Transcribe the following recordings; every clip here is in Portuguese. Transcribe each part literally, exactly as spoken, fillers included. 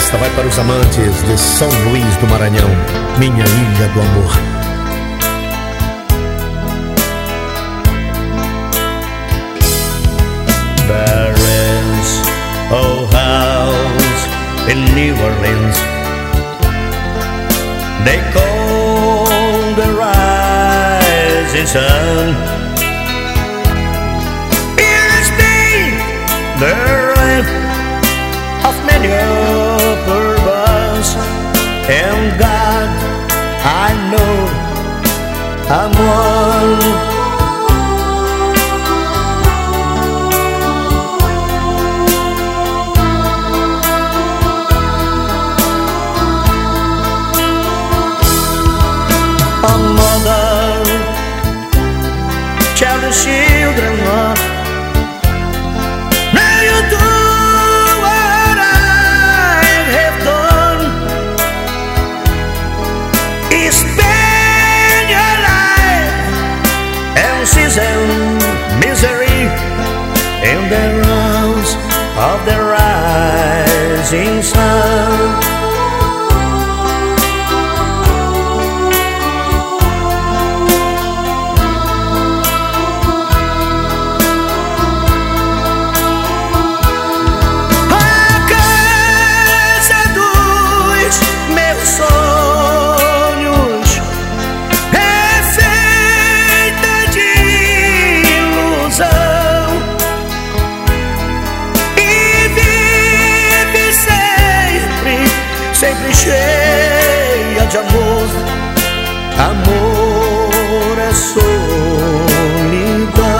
Esta vai para os amantes de São Luís do Maranhão, minha ilha do amor. There is a house in New Orleans they call the rising sun. It has been the life of many upper ones, and God, I know I'm one. A mother tell the children what now you do what I have done. You spend your life and season misery in the arms of the rising sun. Sempre cheia de amor, amor é solidão.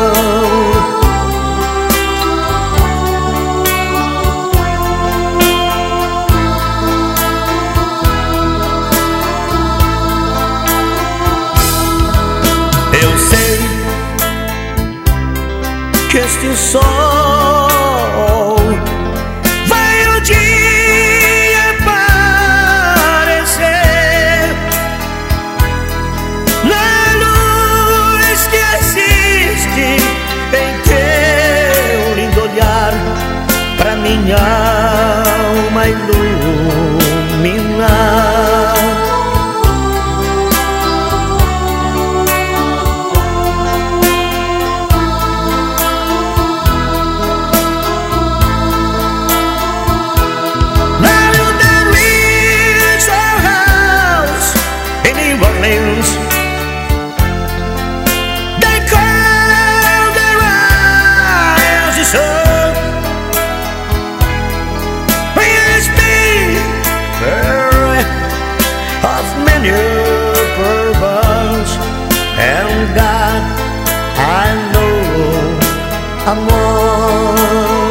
Eu sei que este sol vai um dia pra minha alma iluminar. Now there is a house in New Orleans they call the rising sun. Of many purposes, and God, I know I'm one.